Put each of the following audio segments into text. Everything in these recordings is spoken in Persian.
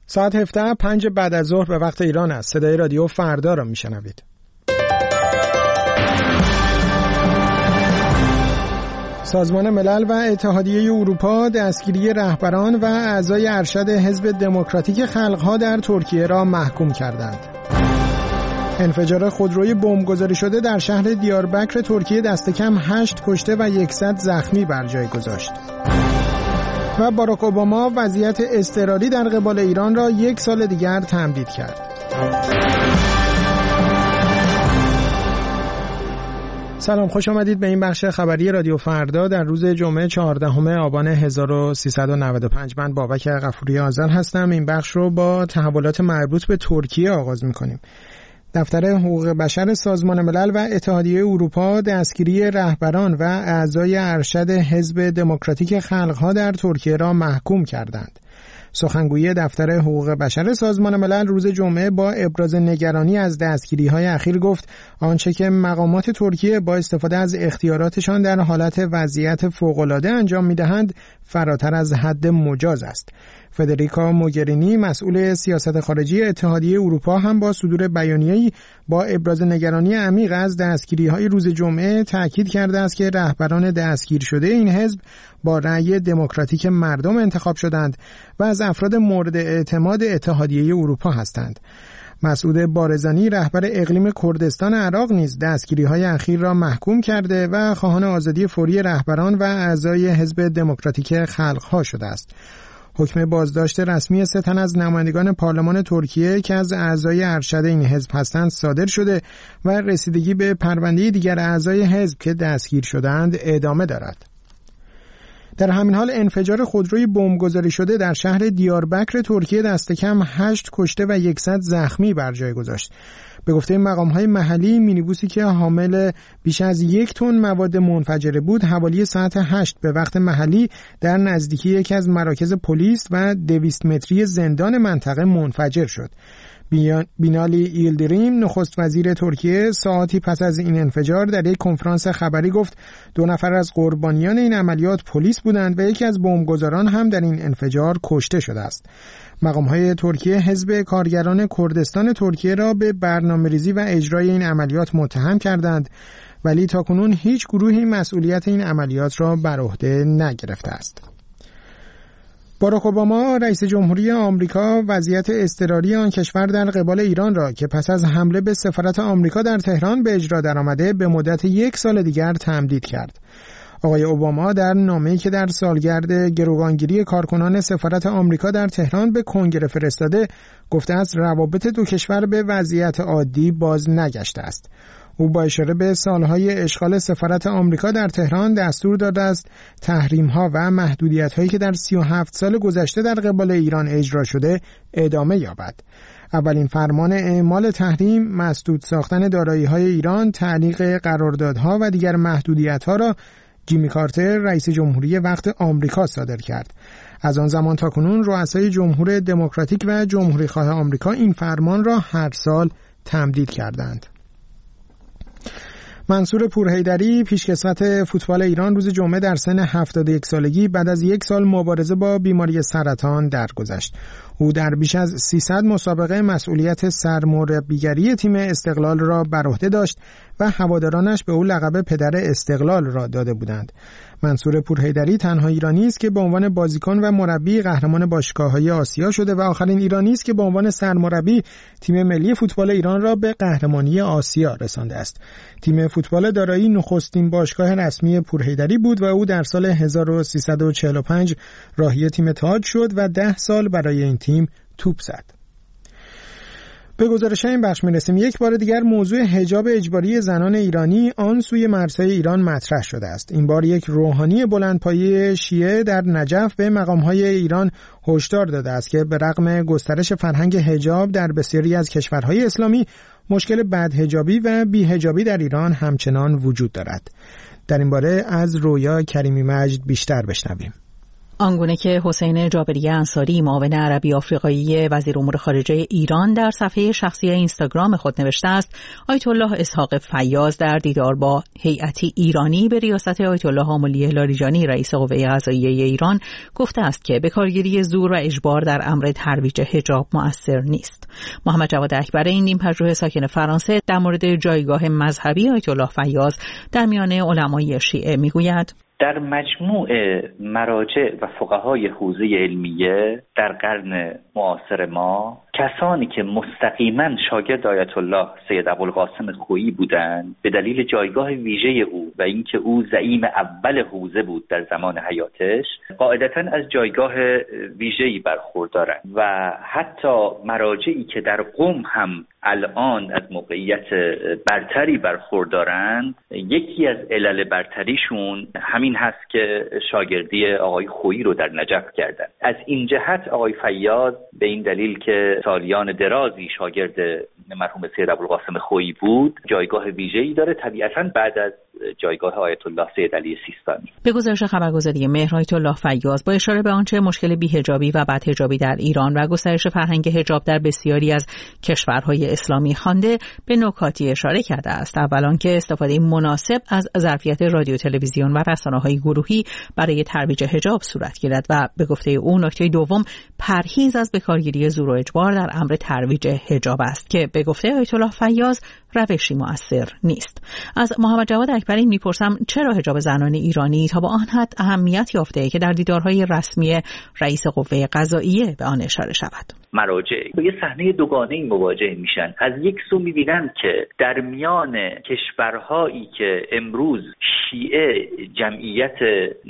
ساعت 17:05 بعد از ظهر به وقت ایران است. صدای رادیو فردا را میشنوید. سازمان ملل و اتحادیه اروپا دستگیری رهبران و اعضای ارشد حزب دموکراتیک خلق‌ها در ترکیه را محکوم کردند. انفجار خودروی بمبگذاری شده در شهر دیاربکر ترکیه دست کم 8 کشته و 100 زخمی بر جای گذاشت. و باراک اوباما وضعیت اضطراری در قبال ایران را 1 سال دیگر تمدید کرد. سلام، خوش آمدید به این بخش خبری رادیو فردا در روز جمعه 14 آبان 1395. من بابک غفوری آذر هستم. این بخش رو با تحولات مربوط به ترکیه آغاز می‌کنیم. دفتر حقوق بشر سازمان ملل و اتحادیه اروپا دستگیری رهبران و اعضای ارشد حزب دموکراتیک خلق‌ها در ترکیه را محکوم کردند. سخنگوی دفتر حقوق بشر سازمان ملل روز جمعه با ابراز نگرانی از دستگیری‌های اخیر گفت آنچه که مقامات ترکیه با استفاده از اختیاراتشان در حالت وضعیت فوق‌العاده انجام می‌دهند فراتر از حد مجاز است. فدریکا موگرینی مسئول سیاست خارجی اتحادیه اروپا هم با صدور بیانیه‌ای با ابراز نگرانی عمیق از دستگیری‌های روز جمعه تاکید کرده است که رهبران دستگیر شده این حزب با رأی دموکراتیک مردم انتخاب شدند و از افراد مورد اعتماد اتحادیه اروپا هستند. مسعود بارزانی رهبر اقلیم کردستان عراق نیز دستگیری‌های اخیر را محکوم کرده و خواهان آزادی فوری رهبران و اعضای حزب دموکراتیک خلق‌ها شده است. حکم بازداشت رسمی 3 تن از نمایندگان پارلمان ترکیه که از اعضای ارشد این حزب هستند صادر شده و رسیدگی به پرونده دیگر اعضای حزب که دستگیر شدند ادامه دارد. در همین حال انفجار خودروی بمبگذاری شده در شهر دیاربکر ترکیه دست کم 8 کشته و 100 زخمی بر جای گذاشت. به گفته مقام‌های محلی مینیبوسی که حامل بیش از 1 تن مواد منفجره بود حوالی ساعت 8 به وقت محلی در نزدیکی یکی از مراکز پلیس و 200 متری زندان منطقه منفجر شد. بینالی ایلدریم نخست وزیر ترکیه ساعتی پس از این انفجار در یک کنفرانس خبری گفت 2 نفر از قربانیان این عملیات پلیس بودند و یکی از بمبگذاران هم در این انفجار کشته شده است. مقام‌های ترکیه حزب کارگران کردستان ترکیه را به برنامه‌ریزی و اجرای این عملیات متهم کردند ولی تاکنون هیچ گروهی مسئولیت این عملیات را بر عهده نگرفته است. باراک اوباما رئیس جمهوری آمریکا وضعیت اضطراری آن کشور در قبال ایران را که پس از حمله به سفارت آمریکا در تهران به اجرا درآمده به مدت 1 سال دیگر تمدید کرد. آقای اوباما در نامه‌ای که در سالگرد گروگانگیری کارکنان سفارت آمریکا در تهران به کنگره فرستاده گفته است روابط 2 کشور به وضعیت عادی باز نگشته است. او با اشاره به سالهای اشغال سفارت آمریکا در تهران دستور داده است تحریم‌ها و محدودیت‌هایی که در 37 سال گذشته در قبال ایران اجرا شده ادامه یابد. اولین فرمان اعمال تحریم مسدود ساختن دارایی‌های ایران، تعلیق قراردادها و دیگر محدودیت‌ها را جیمی کارتر رئیس جمهوری وقت آمریکا صادر کرد. از آن زمان تا کنون رؤسای جمهور دموکراتیک و جمهوری‌خواه آمریکا این فرمان را هر سال تمدید کردند. منصور پورحیدری پیشکسوت فوتبال ایران روز جمعه در سن 71 سالگی بعد از 1 سال مبارزه با بیماری سرطان درگذشت. او در بیش از 300 مسابقه مسئولیت سرمربیگری تیم استقلال را بر عهده داشت و هوادارانش به او لقب پدر استقلال را داده بودند. منصور پورحیدری تنها ایرانی است که به عنوان بازیکن و مربی قهرمان باشگاه‌های آسیا شده و آخرین ایرانی است که به عنوان سرمربی تیم ملی فوتبال ایران را به قهرمانی آسیا رسانده است. تیم فوتبال دارایی نخستین باشگاه رسمی پورحیدری بود و او در سال 1345 راهی تیم تاج شد و 10 سال برای این تیم توپ زد. به گزارش این بخش می‌رسیم. یک بار دیگر موضوع حجاب اجباری زنان ایرانی آن سوی مرزهای ایران مطرح شده است. این بار یک روحانی بلندپایه شیعه در نجف به مقام‌های ایران هشدار داده است که به رغم گسترش فرهنگ حجاب در بسیاری از کشورهای اسلامی، مشکل بدحجابی و بی‌حجابی در ایران همچنان وجود دارد. در این باره از رویا کریمی مجد بیشتر بشنویم. آنگونه که حسین جابری انصاری معاون عربی آفریقایی وزیر امور خارجه ایران در صفحه شخصی اینستاگرام خود نوشته است، آیت الله اسحاق فیاض در دیدار با هیئتی ایرانی به ریاست آیت الله آملی لاریجانی رئیس قوه قضاییه ایران گفته است که به کارگیری زور و اجبار در امر ترویج حجاب مؤثر نیست. محمد جواد اکبری، نیم پژوه ساکن فرانسه، در مورد جایگاه مذهبی آیت الله فیاض در میان علمای شیعه میگوید: در مجموع مراجع و فقهای حوزه علمیه در قرن معاصر ما، کسانی که مستقیما شاگرد آیت الله سید ابوالقاسم خویی بودند به دلیل جایگاه ویژه او و اینکه او زعیم اول حوزه بود در زمان حیاتش، قاعدتاً از جایگاه ویژه‌ای برخوردارند و حتی مراجعی که در قم هم الان از موقعیت برتری برخوردارند، یکی از علل برتریشون همین هست که شاگردی آقای خویی رو در نجف کردن. از این جهت آقای فیاض به این دلیل که سالیان درازی شاگرد مرحوم سید ابوالقاسم خویی بود، جایگاه ویژه‌ای داره، طبیعتاً بعد از جایگاه آیت الله سید علی سیستانی. به گزارش خبرگزاری مهر، آیت الله فیاض با اشاره به آنچه مشکل بی‌حجابی و بدحجابی در ایران و گسترش فرهنگ حجاب در بسیاری از کشورهای اسلامی خوانده، به نکاتی اشاره کرده است. اولا که استفاده مناسب از ظرفیت رادیو، تلویزیون و رسانه‌های گروهی برای ترویج حجاب صورت گیرد و به گفته او نکته دوم پرهیز از بکارگیری زور و اجبار در امر ترویج حجاب است که به گفته آیت الله فیاض روشی مؤثر نیست. از محمد جواد اکبری میپرسم چرا حجاب زنان ایرانی تا به آن حد اهمیت یافته که در دیدارهای رسمی رئیس قوه قضاییه به آن اشاره شود؟ مراجع با یه صحنه دوگانه‌ای مواجه میشن. از یک سو میبینن که در میان کشورهایی که امروز شیعه جمعیت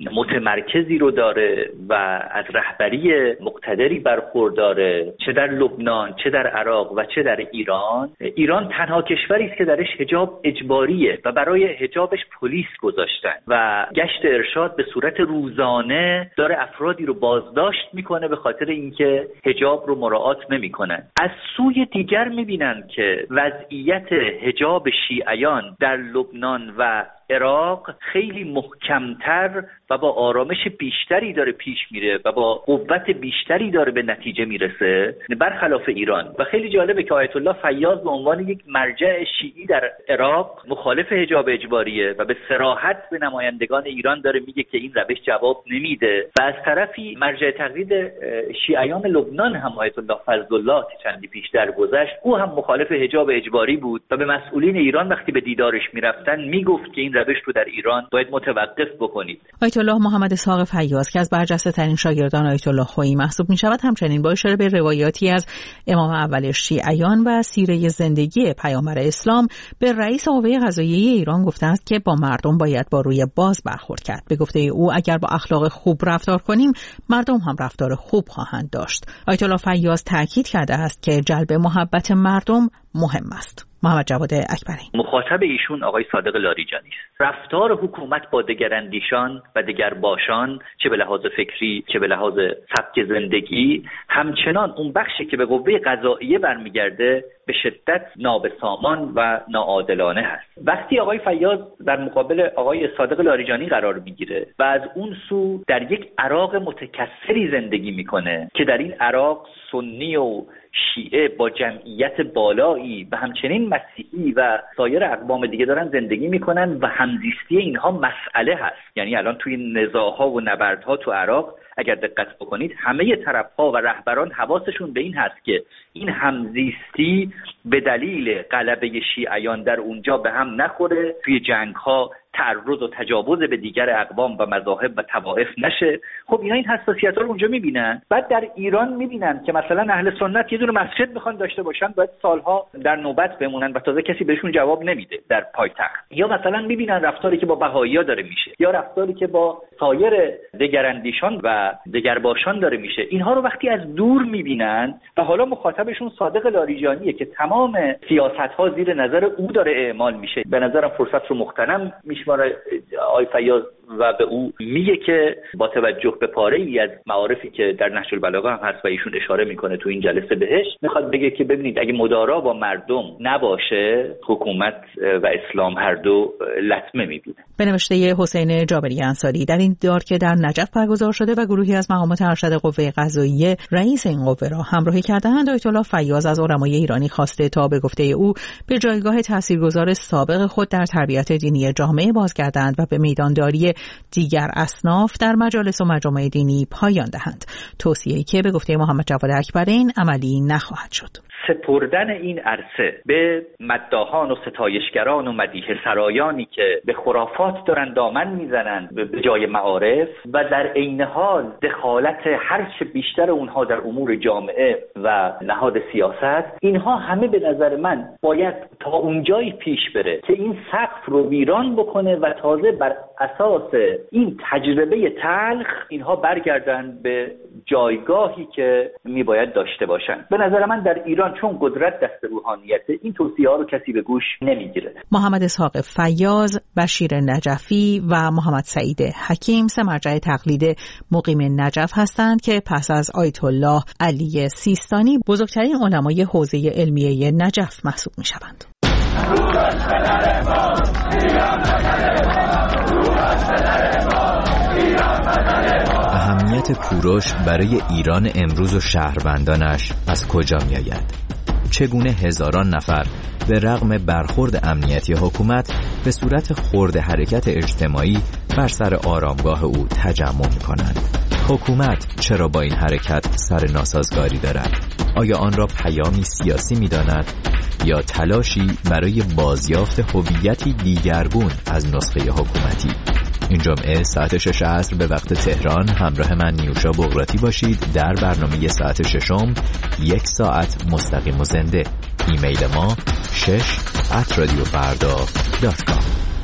متمرکزی رو داره و از رهبری مقتدری برخورداره، چه در لبنان، چه در عراق و چه در ایران تنها کشوری است که درش حجاب اجباریه و برای حجابش پلیس گذاشتن و گشت ارشاد به صورت روزانه داره افرادی رو بازداشت میکنه به خاطر اینکه حجاب رو مراعات نمیکنن. از سوی دیگر میبینن که وضعیت حجاب شیعیان در لبنان و عراق خیلی محکمتر و با آرامش بیشتری داره پیش میره و با قوت بیشتری داره به نتیجه میرسه برخلاف ایران. و خیلی جالبه که آیت الله فیاض به عنوان یک مرجع شیعی در عراق مخالف حجاب اجباریه و به صراحت به نمایندگان ایران داره میگه که این روش جواب نمیده و از طرفی مرجع تقلید شیعیان لبنان هم آیت الله فضل الله که چندی پیش درگذشت، او هم مخالف حجاب اجباری بود و به مسئولین ایران وقتی به دیدارش میرفتن میگفت که این روش رو در ایران باید متوقف بکنید. آیت الله محمد اسحاق فیاض که از برجسته ترین شاگردان آیت الله خویی محسوب می شود، همچنین با اشاره به روایاتی از امام اول شیعیان و سیره زندگی پیامبر اسلام به رئیس قوه قضاییه ایران گفته است که با مردم باید با روی باز برخورد کرد. به گفته او اگر با اخلاق خوب رفتار کنیم، مردم هم رفتار خوب خواهند داشت. آیت الله فیاض تاکید کرده است که جلب محبت مردم مهم است. محمد جواد اکبری، مخاطب ایشون آقای صادق لاریجانی است. رفتار حکومت با دگراندیشان و دگرباشان، چه به لحاظ فکری چه به لحاظ سبک زندگی، همچنان اون بخشی که به قوه قضاییه برمیگرده به شدت نابسامان و ناعادلانه هست. وقتی آقای فیاض در مقابل آقای صادق لاریجانی قرار میگیره و از اون سو در یک عراق متکثری زندگی میکنه که در این عراق سنی و شیعه با جمعیت بالایی و همچنین مسیحی و سایر اقوام دیگه دارن زندگی میکنن و همزیستی اینها مسئله هست. یعنی الان توی نزاعها و نبردها تو عراق اگر دقت بکنید همه طرف‌ها و رهبران حواسشون به این هست که این همزیستی به دلیل غلبه شیعیان در اونجا به هم نخوره، توی جنگ‌ها تعرض و تجاوز به دیگر اقوام و مذاهب و طوائف نشه. خب اینا این حساسیت‌ها رو اونجا می‌بینن. بعد در ایران می‌بینن که مثلا اهل سنت یه دونه مسجد می‌خوان داشته باشن، باید سالها در نوبت بمونن و تازه کسی بهشون جواب نمیده در پایتخت. یا مثلا می‌بینن رفتاری که با بهائی‌ها داره میشه یا رفتاری که با سایر دگراندیشان و دگرباشان داره میشه. اینها رو وقتی از دور می‌بینن و حالا مخاطبشون صادق لاریجانیه که تمام سیاست‌ها زیر نظر او داره اعمال میشه، به نظرم فرصت رو مغتنم میشماره آقای فیاض و به او میگه که با توجه به پاره‌ای از معارفی که در نهج البلاغه هم هست و ایشون اشاره میکنه تو این جلسه بهش، میخواد بگه که ببینید اگه مدارا با مردم نباشه حکومت و اسلام هر دو لطمه میبینه. به نوشته حسین جابری انصاری در این دیدار که در نجف برگزار شده و گروهی از مقامات ارشد قوه قضاییه رئیس این قوه را همراهی کردند، آیت الله فیاض از علمای ایرانی خواسته تا به گفته او به جایگاه تاثیرگذار سابق خود در تربیت دینی جامعه بازگردند و به میدانداری دیگر اصناف در مجالس و مجامع دینی پایان دهند. توصیه‌ای که به گفته محمد جواد اکبرین عملی نخواهد شد. سپردن این عرصه به مداحان و ستایشگران و مدیح سرایانی که به خرافات دارن دامن میزنن به جای معارف و در عین حال دخالت هرچه بیشتر اونها در امور جامعه و نهاد سیاست، اینها همه به نظر من باید تا اونجایی پیش بره که این سقف رو ویران بکنه و تازه بر اساس این تجربه تلخ اینها برگردن به جایگاهی که میباید داشته باشن. به نظر من در ایران چون قدرت دست روحانیته، این توصیه ها رو کسی به گوش نمیگیره. محمد اسحاق فیاض، بشیر نجفی و محمد سعید حکیم سه مرجع تقلید مقیم نجف هستند که پس از آیت الله علی سیستانی بزرگترین علمای حوزه علمیه نجف محسوب میشوند. اهمیت کوروش برای ایران امروز و شهروندانش از کجا می آید؟ چگونه هزاران نفر به رغم برخورد امنیتی حکومت به صورت خرد حرکت اجتماعی بر سر آرامگاه او تجمع می کنند؟ حکومت چرا با این حرکت سر ناسازگاری دارد؟ آیا آن را پیامی سیاسی می داند یا تلاشی برای بازیافت هویتی دیگرگون از نسخه حکومتی؟ این جمعه ساعت 6 عصر به وقت تهران همراه من نیوشا بغراتی باشید در برنامه ساعت 6 یک ساعت مستقیم و زنده. ایمیل ما 6@radiofarda.com.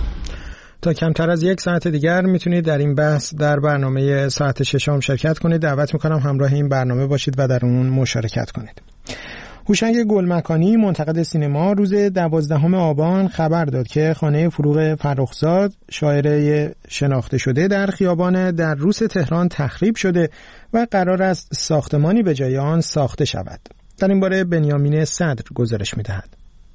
تا کمتر از یک ساعت دیگر میتونید در این بحث در برنامه ساعت 6 شرکت کنید. دعوت میکنم همراه این برنامه باشید و در اون مشارکت کنید. هوشنگ گلمکانی منتقد سینما روز 12 آبان خبر داد که خانه فروغ فرخزاد شاعر شناخته شده در خیابان در روس تهران تخریب شده و قرار است ساختمانی به جای آن ساخته شود. در این باره بنیامین صدر گزارش می‌دهد.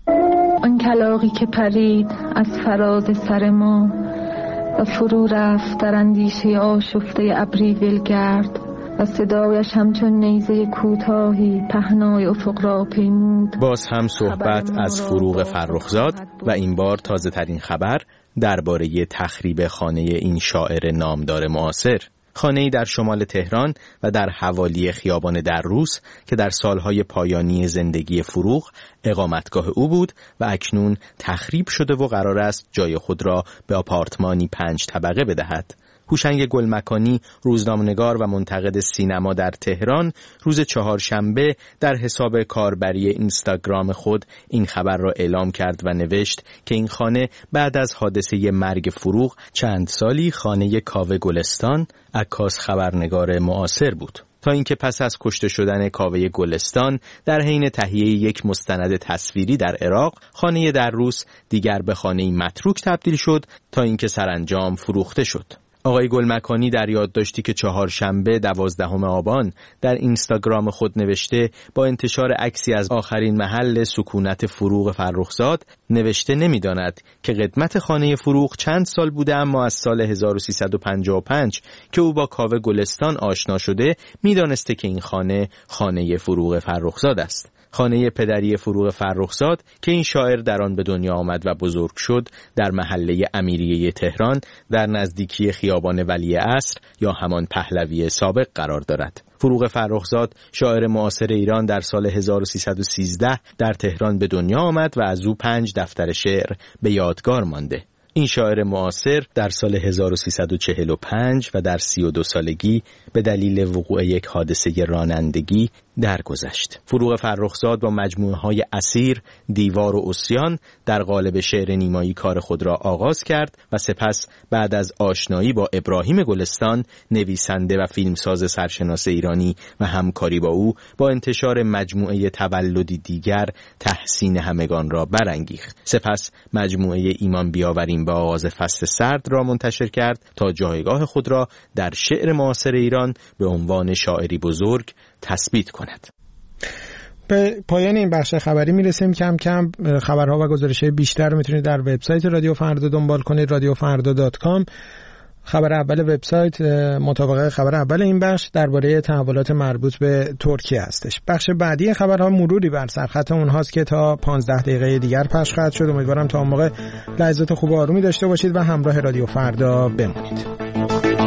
آن کلاغی که پرید از فراز سر ما و فرو رفت در اندیشه آشفته ابری ولگرد و صدایش همچون نیزه کوتاهی پهنای افق را پیمود. باز هم صحبت از فروغ فرخزاد و این بار تازه ترین خبر درباره تخریب خانه این شاعر نامدار معاصر. خانه‌ای در شمال تهران و در حوالی خیابان در روس که در سالهای پایانی زندگی فروغ اقامتگاه او بود و اکنون تخریب شده و قرار است جای خود را به آپارتمانی 5 طبقه بدهد. هوشنگ گلمکانی، روزنامه‌نگار و منتقد سینما در تهران، روز چهارشنبه در حساب کاربری اینستاگرام خود این خبر را اعلام کرد و نوشت که این خانه بعد از حادثه مرگ فروغ چند سالی خانه کاوه گلستان، عکاس خبرنگار معاصر بود. تا اینکه پس از کشته شدن کاوه گلستان در حین تهیه یک مستند تصویری در عراق، خانه در روس دیگر به خانه‌ای متروک تبدیل شد تا اینکه سرانجام فروخته شد. آقای گلمکانی در یادداشتی که چهارشنبه 12 آبان در اینستاگرام خود نوشته با انتشار عکسی از آخرین محل سکونت فروغ فرخزاد نوشته نمی‌داند که قدمت خانه فروغ چند سال بوده، اما از سال 1355 که او با کاوه گلستان آشنا شده می‌دانسته که این خانه فروغ فرخزاد است. خانه پدری فروغ فرخزاد که این شاعر در آن به دنیا آمد و بزرگ شد در محله امیریه تهران در نزدیکی خیابان ولیعصر یا همان پهلوی سابق قرار دارد. فروغ فرخزاد شاعر معاصر ایران در سال 1313 در تهران به دنیا آمد و از او 5 دفتر شعر به یادگار مانده. این شاعر معاصر در سال 1345 و در 32 سالگی به دلیل وقوع یک حادثه رانندگی درگذشت. فروغ فرخزاد با مجموعه‌های اسیر، دیوار و عصیان در قالب شعر نیمایی کار خود را آغاز کرد و سپس بعد از آشنایی با ابراهیم گلستان، نویسنده و فیلمساز سرشناس ایرانی و همکاری با او، با انتشار مجموعه تولدی دیگر تحسین همگان را برانگیخت. سپس مجموعه ایمان بیاوریم به آغاز فصل سرد را منتشر کرد تا جایگاه خود را در شعر معاصر ایران به عنوان شاعری بزرگ تثبیت کند. به پایان این بخش خبری میرسیم. کم کم خبرها و گزارش‌های بیشتر رو میتونید در وبسایت رادیو فردا دنبال کنید، radiofarda.com. خبر اول وبسایت مطابق خبر اول این بخش درباره تحولات مربوط به ترکیه هستش. بخش بعدی خبرها مروری بر سرخط اونهاست که تا 15 دقیقه دیگر پخش خواهد شد. امیدوارم تا اون موقع لحظات خوب و آرومی داشته باشید و همراه رادیو فردا بمونید.